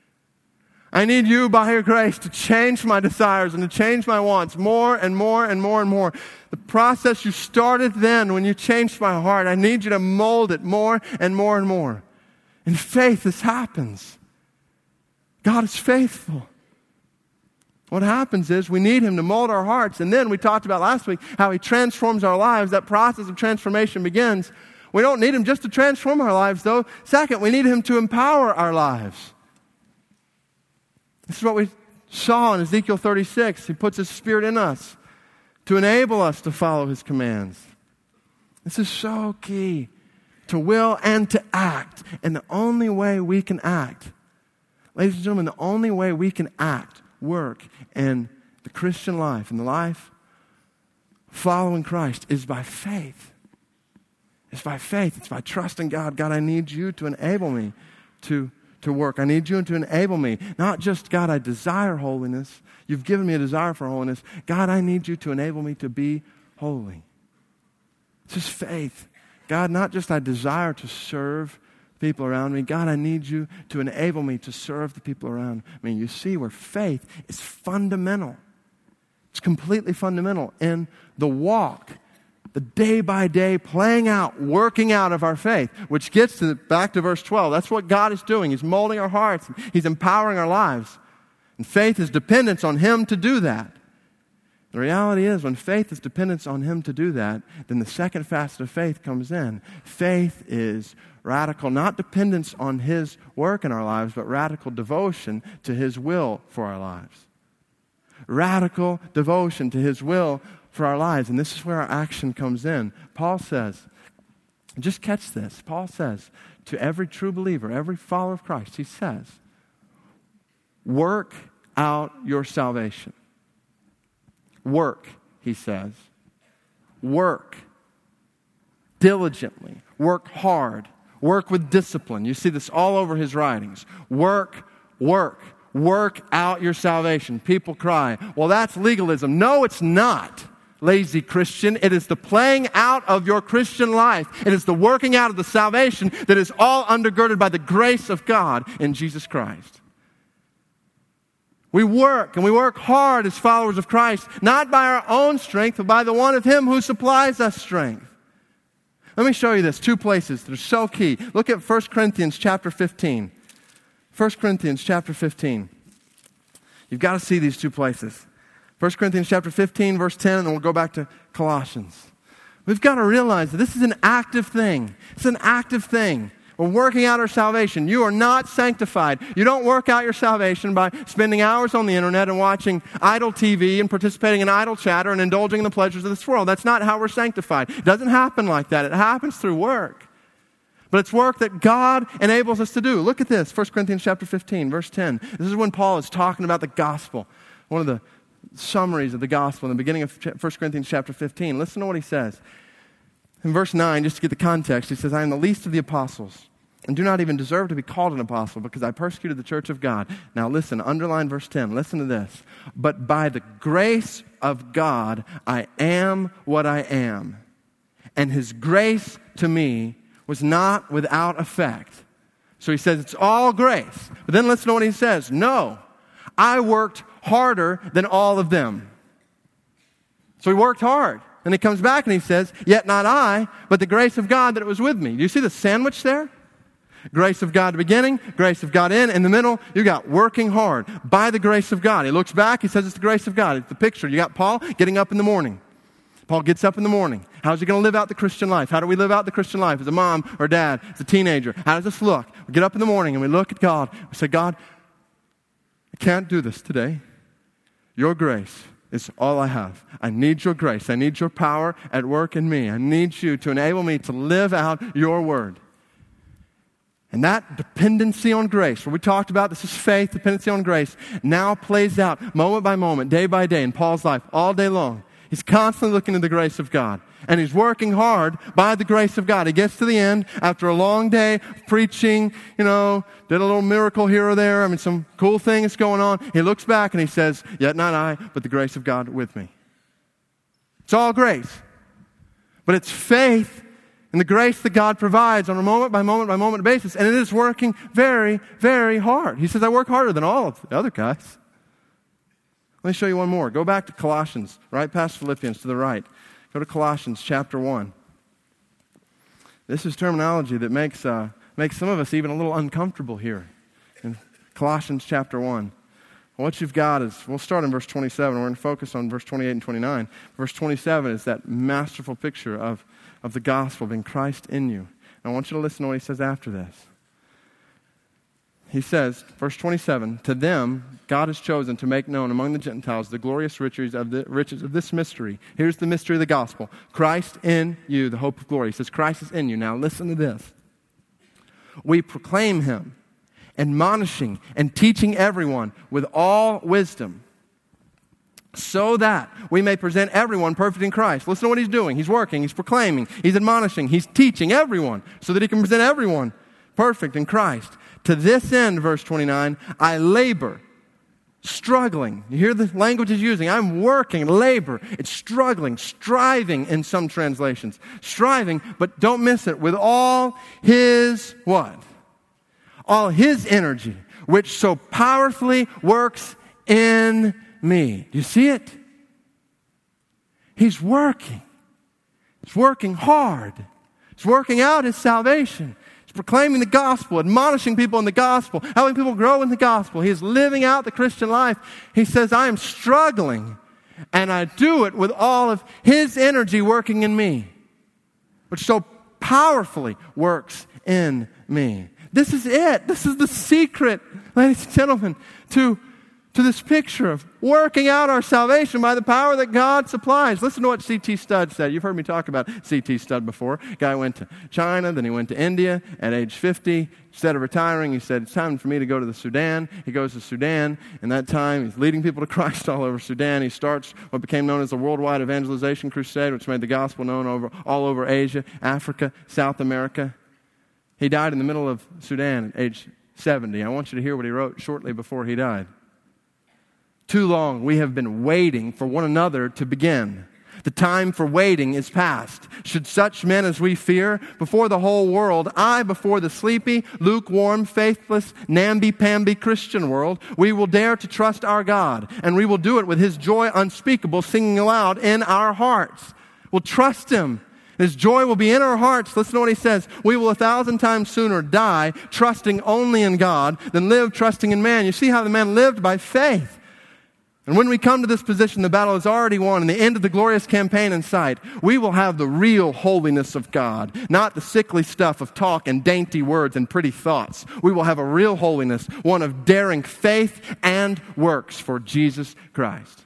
I need you, by your grace, to change my desires and to change my wants more and more and more and more. The process you started then when you changed my heart, I need you to mold it more and more and more. In faith, this happens. God is faithful. What happens is we need Him to mold our hearts. And then we talked about last week how He transforms our lives. That process of transformation begins. We don't need Him just to transform our lives, though. Second, we need Him to empower our lives. This is what we saw in Ezekiel 36. He puts His Spirit in us to enable us to follow His commands. This is so key, to will and to act. And the only way we can act, ladies and gentlemen, the only way we can act, work in the Christian life, in the life following Christ, is by faith. It's by faith. It's by trusting God. God, I need you to enable me to work. I need you to enable me. Not just, God, I desire holiness. You've given me a desire for holiness. God, I need you to enable me to be holy. It's just faith. God, not just I desire to serve people around me. God, I need you to enable me to serve the people around me. You see where faith is fundamental. It's completely fundamental in the walk, the day-by-day playing out, working out of our faith, which gets back to verse 12. That's what God is doing. He's molding our hearts. He's empowering our lives. And faith is dependence on Him to do that. The reality is, when faith is dependence on Him to do that, then the second facet of faith comes in. Faith is radical, not dependence on His work in our lives, but radical devotion to His will for our lives. Radical devotion to His will for our lives. And this is where our action comes in. Paul says, just catch this. Paul says to every true believer, every follower of Christ, he says, work out your salvation. Work, he says. Work diligently. Work hard. Work with discipline. You see this all over his writings. Work out your salvation. People cry, well, that's legalism. No, it's not, lazy Christian. It is the playing out of your Christian life. It is the working out of the salvation that is all undergirded by the grace of God in Jesus Christ. We work, and we work hard as followers of Christ, not by our own strength, but by the one of Him who supplies us strength. Let me show you this, 2 places that are so key. Look at 1 Corinthians chapter 15. 1 Corinthians chapter 15. You've got to see these 2 places. 1 Corinthians chapter 15, verse 10, and then we'll go back to Colossians. We've got to realize that this is an active thing. It's an active thing. We're working out our salvation. You are not sanctified. You don't work out your salvation by spending hours on the internet and watching idle TV and participating in idle chatter and indulging in the pleasures of this world. That's not how we're sanctified. It doesn't happen like that. It happens through work. But it's work that God enables us to do. Look at this, 1 Corinthians chapter 15, verse 10. This is when Paul is talking about the gospel. One of the summaries of the gospel in the beginning of 1 Corinthians chapter 15. Listen to what he says. In verse 9, just to get the context, he says, I am the least of the apostles, and do not even deserve to be called an apostle because I persecuted the church of God. Now listen, underline verse 10. Listen to this. But by the grace of God, I am what I am. And his grace to me was not without effect. So he says it's all grace. But then listen to what he says. No, I worked harder than all of them. So he worked hard. And he comes back and he says, yet not I, but the grace of God that was with me. Do you see the sandwich there? Grace of God at the beginning, grace of God in the middle, you got working hard by the grace of God. He looks back, he says it's the grace of God. It's the picture. You got Paul getting up in the morning. Paul gets up in the morning. How's he going to live out the Christian life? How do we live out the Christian life? As a mom or dad, as a teenager. How does this look? We get up in the morning and we look at God. We say, God, I can't do this today. Your grace is all I have. I need your grace. I need your power at work in me. I need you to enable me to live out your word. And that dependency on grace, where we talked about this is faith, dependency on grace, now plays out moment by moment, day by day in Paul's life, all day long. He's constantly looking to the grace of God. And he's working hard by the grace of God. He gets to the end after a long day of preaching, did a little miracle here or there. I mean, some cool things going on. He looks back and he says, yet not I, but the grace of God with me. It's all grace. But it's faith and the grace that God provides on a moment by moment by moment basis. And it is working very, very hard. He says, I work harder than all of the other guys. Let me show you one more. Go back to Colossians, right past Philippians to the right. Go to Colossians chapter 1. This is terminology that makes some of us even a little uncomfortable here. In Colossians chapter 1. What you've got is, we'll start in verse 27. We're going to focus on verse 28 and 29. Verse 27 is that masterful picture of the gospel being Christ in you. And I want you to listen to what he says after this. He says, verse 27, to them God has chosen to make known among the Gentiles the glorious riches of this mystery. Here's the mystery of the gospel. Christ in you, the hope of glory. He says, Christ is in you. Now listen to this. We proclaim him, admonishing and teaching everyone with all wisdom, so that we may present everyone perfect in Christ. Listen to what he's doing. He's working, he's proclaiming, he's admonishing, he's teaching everyone, so that he can present everyone perfect in Christ. To this end, verse 29, I labor, struggling. You hear the language he's using. I'm working, labor. It's struggling, striving in some translations. Striving, but don't miss it, with all his what? All his energy, which so powerfully works in me. Do you see it? He's working. He's working hard. He's working out his salvation. Proclaiming the gospel, admonishing people in the gospel, helping people grow in the gospel. He is living out the Christian life. He says, I am struggling, and I do it with all of his energy working in me, which so powerfully works in me. This is it. This is the secret, ladies and gentlemen, to this picture of working out our salvation by the power that God supplies. Listen to what C.T. Studd said. You've heard me talk about C.T. Studd before. Guy went to China, then he went to India at age 50. Instead of retiring, he said, it's time for me to go to the Sudan. He goes to Sudan, and that time he's leading people to Christ all over Sudan. He starts what became known as the Worldwide Evangelization Crusade, which made the gospel known all over Asia, Africa, South America. He died in the middle of Sudan at age 70. I want you to hear what he wrote shortly before he died. Too long we have been waiting for one another to begin. The time for waiting is past. Should such men as we fear before the whole world, I before the sleepy, lukewarm, faithless, namby-pamby Christian world, we will dare to trust our God, and we will do it with his joy unspeakable singing aloud in our hearts. We'll trust him. His joy will be in our hearts. Listen to what he says. We will 1,000 times sooner die trusting only in God than live trusting in man. You see how the man lived by faith. And when we come to this position, the battle is already won and the end of the glorious campaign in sight. We will have the real holiness of God, not the sickly stuff of talk and dainty words and pretty thoughts. We will have a real holiness, one of daring faith and works for Jesus Christ.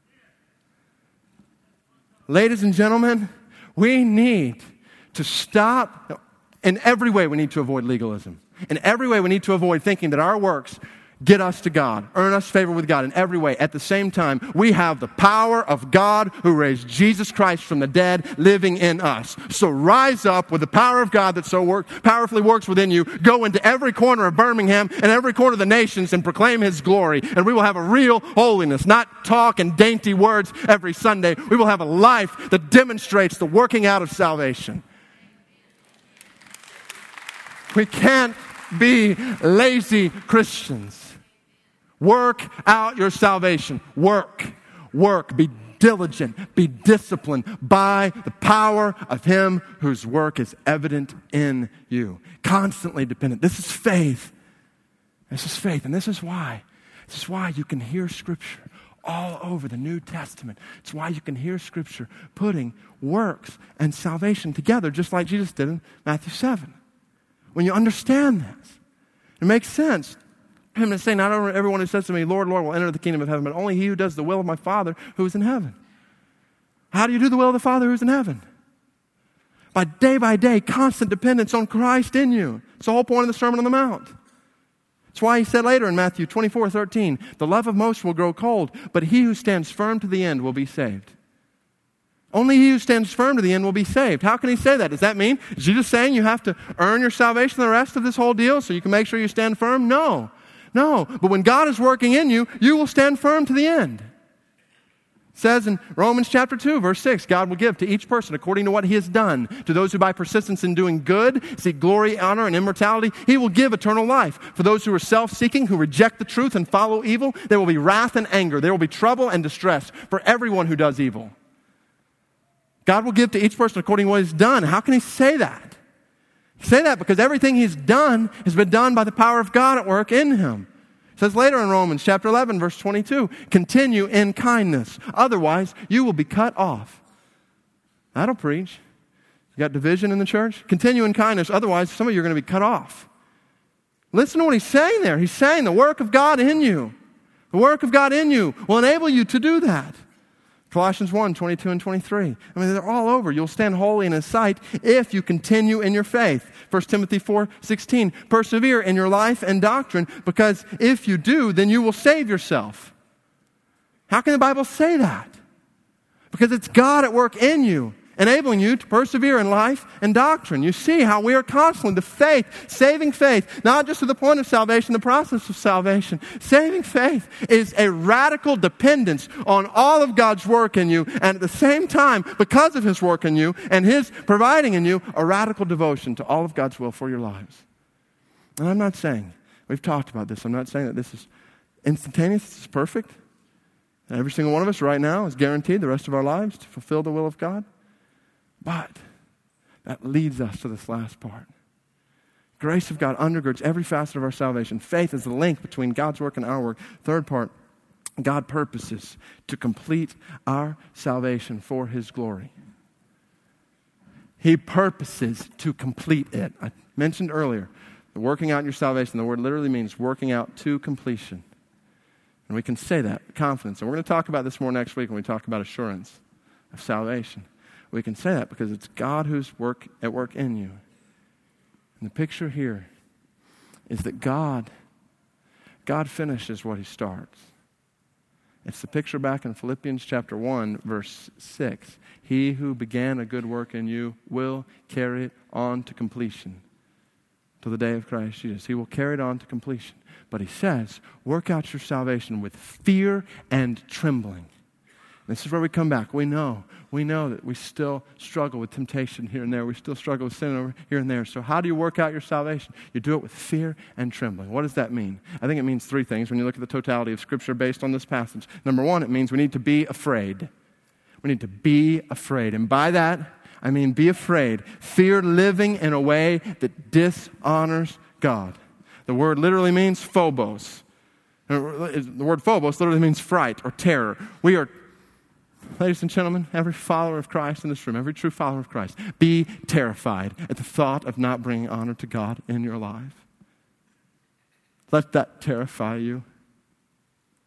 Ladies and gentlemen, we need to stop. In every way, we need to avoid legalism. In every way, we need to avoid thinking that our works get us to God, earn us favor with God in every way. At the same time, we have the power of God who raised Jesus Christ from the dead living in us. So rise up with the power of God that so powerfully works within you. Go into every corner of Birmingham and every corner of the nations and proclaim His glory. And we will have a real holiness, not talk and dainty words every Sunday. We will have a life that demonstrates the working out of salvation. We can't be lazy Christians. Work out your salvation. Work. Be diligent. Be disciplined by the power of Him whose work is evident in you. Constantly dependent. This is faith. This is faith. And this is why you can hear Scripture all over the New Testament. It's why you can hear Scripture putting works and salvation together, just like Jesus did in Matthew 7. When you understand this, it makes sense. Him to say, not everyone who says to me, Lord, Lord, will enter the kingdom of heaven, but only he who does the will of my Father who is in heaven. How do you do the will of the Father who is in heaven? By day, constant dependence on Christ in you. It's the whole point of the Sermon on the Mount. That's why he said later in Matthew 24:13, the love of most will grow cold, but he who stands firm to the end will be saved. Only he who stands firm to the end will be saved. How can he say that? Does that mean, is he just saying you have to earn your salvation the rest of this whole deal so you can make sure you stand firm? No. But when God is working in you, you will stand firm to the end. It says in Romans chapter 2, verse 6, God will give to each person according to what he has done. To those who by persistence in doing good seek glory, honor, and immortality, he will give eternal life. For those who are self-seeking, who reject the truth and follow evil, there will be wrath and anger. There will be trouble and distress for everyone who does evil. God will give to each person according to what he's done. How can he say that? He say that because everything he's done has been done by the power of God at work in him. It says later in Romans chapter 11, verse 22, continue in kindness. Otherwise, you will be cut off. That'll preach. You got division in the church? Continue in kindness. Otherwise, some of you are going to be cut off. Listen to what he's saying there. He's saying the work of God in you. The work of God in you will enable you to do that. Colossians 1, 22 and 23. I mean, they're all over. You'll stand holy in His sight if you continue in your faith. 1 Timothy 4, 16. Persevere in your life and doctrine, because if you do, then you will save yourself. How can the Bible say that? Because it's God at work in you, enabling you to persevere in life and doctrine. You see how we are constantly, the faith, saving faith, not just to the point of salvation, the process of salvation. Saving faith is a radical dependence on all of God's work in you, and at the same time, because of His work in you and His providing in you, a radical devotion to all of God's will for your lives. And I'm not saying, we've talked about this, I'm not saying that this is instantaneous, this is perfect, and every single one of us right now is guaranteed the rest of our lives to fulfill the will of God. But that leads us to this last part. Grace of God undergirds every facet of our salvation. Faith is the link between God's work and our work. Third part, God purposes to complete our salvation for His glory. He purposes to complete it. I mentioned earlier, the working out your salvation, the word literally means working out to completion. And we can say that with confidence. And we're going to talk about this more next week when we talk about assurance of salvation. We can say that because it's God who's at work in you. And the picture here is that God finishes what He starts. It's the picture back in Philippians chapter 1, verse 6. He who began a good work in you will carry it on to completion to the day of Christ Jesus. He will carry it on to completion. But He says, work out your salvation with fear and trembling. This is where we come back. We know that we still struggle with temptation here and there. We still struggle with sin over here and there. So how do you work out your salvation? You do it with fear and trembling. What does that mean? I think it means three things when you look at the totality of Scripture based on this passage. Number one, it means we need to be afraid. We need to be afraid. And by that, I mean be afraid. Fear living in a way that dishonors God. The word literally means phobos. The word phobos literally means fright or terror. We are, ladies and gentlemen, every follower of Christ in this room, every true follower of Christ, be terrified at the thought of not bringing honor to God in your life. Let that terrify you.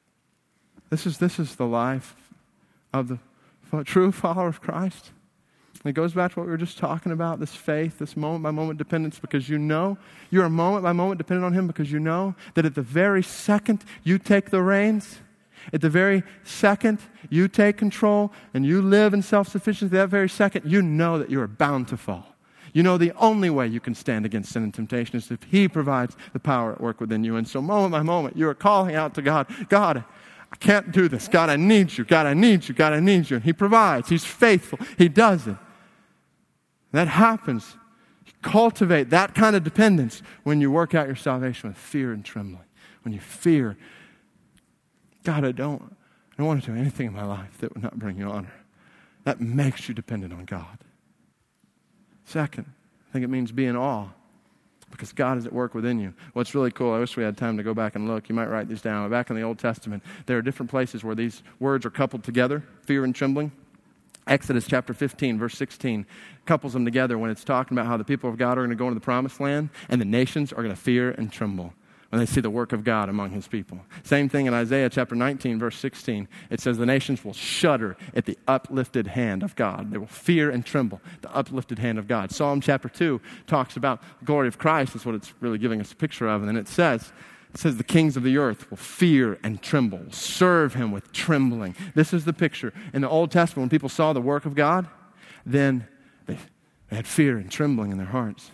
This is the life of the true follower of Christ. It goes back to what we were just talking about, this faith, this moment-by-moment dependence, because you know you're a moment-by-moment dependent on Him, because you know that at the very second you take the reins, at the very second you take control and you live in self-sufficiency, that very second you know that you are bound to fall. You know the only way you can stand against sin and temptation is if He provides the power at work within you. And so moment by moment you are calling out to God, God, I can't do this. God, I need you. God, I need you. God, I need you. And He provides. He's faithful. He does it. That happens. You cultivate that kind of dependence when you work out your salvation with fear and trembling. When you fear, God, I don't want to do anything in my life that would not bring you honor. That makes you dependent on God. Second, I think it means be in awe, because God is at work within you. What's really cool, I wish we had time to go back and look. You might write these down. Back in the Old Testament, there are different places where these words are coupled together, fear and trembling. Exodus chapter 15, verse 16, couples them together when it's talking about how the people of God are going to go into the promised land and the nations are going to fear and tremble when they see the work of God among His people. Same thing in Isaiah chapter 19, verse 16. It says the nations will shudder at the uplifted hand of God. They will fear and tremble at the uplifted hand of God. Psalm chapter 2 talks about the glory of Christ. That's what it's really giving us a picture of. And then it says the kings of the earth will fear and tremble, serve Him with trembling. This is the picture. In the Old Testament, when people saw the work of God, then they had fear and trembling in their hearts.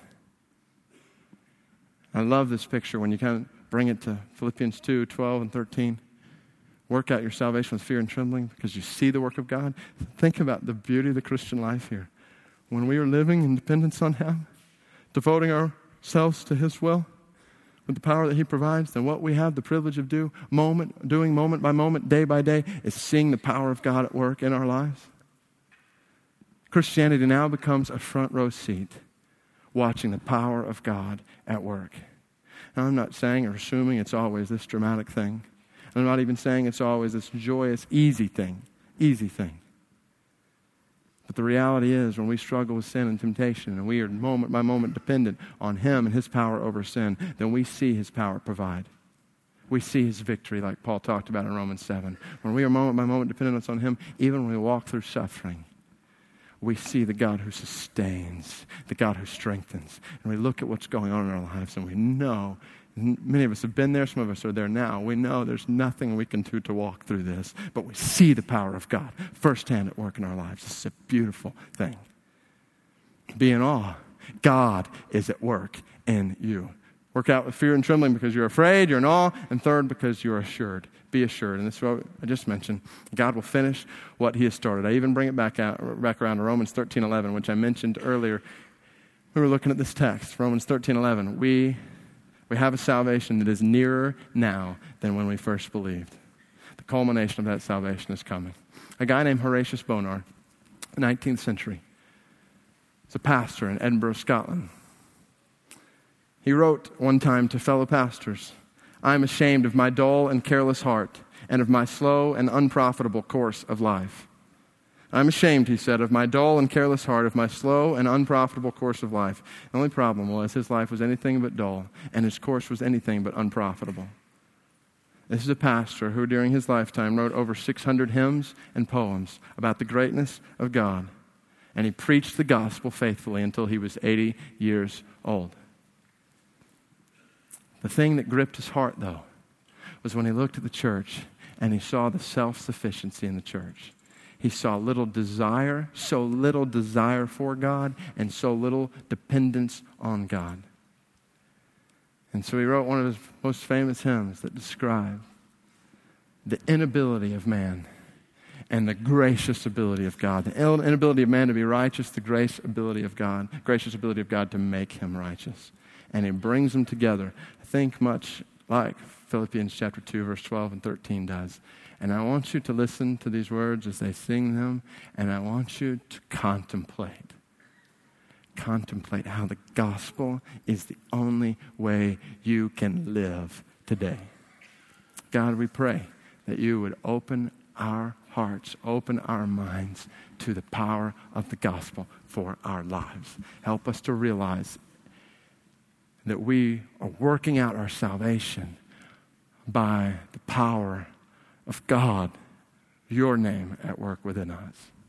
I love this picture when you kind of bring it to Philippians 2, 12 and 13. Work out your salvation with fear and trembling because you see the work of God. Think about the beauty of the Christian life here. When we are living in dependence on Him, devoting ourselves to His will, with the power that He provides, then what we have the privilege of doing moment by moment, day by day, is seeing the power of God at work in our lives. Christianity now becomes a front row seat, watching the power of God at work. Now, I'm not saying or assuming it's always this dramatic thing. I'm not even saying it's always this joyous, easy thing. But the reality is, when we struggle with sin and temptation, and we are moment by moment dependent on Him and His power over sin, then we see His power provide. We see His victory, like Paul talked about in Romans 7. When we are moment by moment dependent on Him, even when we walk through suffering, we see the God who sustains, the God who strengthens. And we look at what's going on in our lives, and we know, many of us have been there, some of us are there now. We know there's nothing we can do to walk through this, but we see the power of God firsthand at work in our lives. This is a beautiful thing. Be in awe. God is at work in you. Work out with fear and trembling because you're afraid, you're in awe, and third, because you're assured. Be assured. And this is what I just mentioned. God will finish what He has started. I even bring it back around to Romans 13:11, which I mentioned earlier. We were looking at this text, Romans 13:11. We have a salvation that is nearer now than when we first believed. The culmination of that salvation is coming. A guy named Horatius Bonar, 19th century. He's a pastor in Edinburgh, Scotland. He wrote one time to fellow pastors, I am ashamed of my dull and careless heart and of my slow and unprofitable course of life. I'm ashamed, he said, of my dull and careless heart, of my slow and unprofitable course of life. The only problem was his life was anything but dull, and his course was anything but unprofitable. This is a pastor who, during his lifetime, wrote over 600 hymns and poems about the greatness of God, and he preached the gospel faithfully until he was 80 years old. The thing that gripped his heart, though, was when he looked at the church and he saw the self-sufficiency in the church. He saw so little desire for God, and so little dependence on God. And so he wrote one of his most famous hymns that described the inability of man and the gracious ability of God. The inability of man to be righteous, the gracious ability of God to make him righteous. And he brings them together, I think much like Philippians chapter 2, verse 12 and 13 does. And I want you to listen to these words as they sing them, and I want you to contemplate how the gospel is the only way you can live today. God, we pray that you would open our hearts, open our minds to the power of the gospel for our lives. Help us to realize that we are working out our salvation by the power of God, your name at work within us.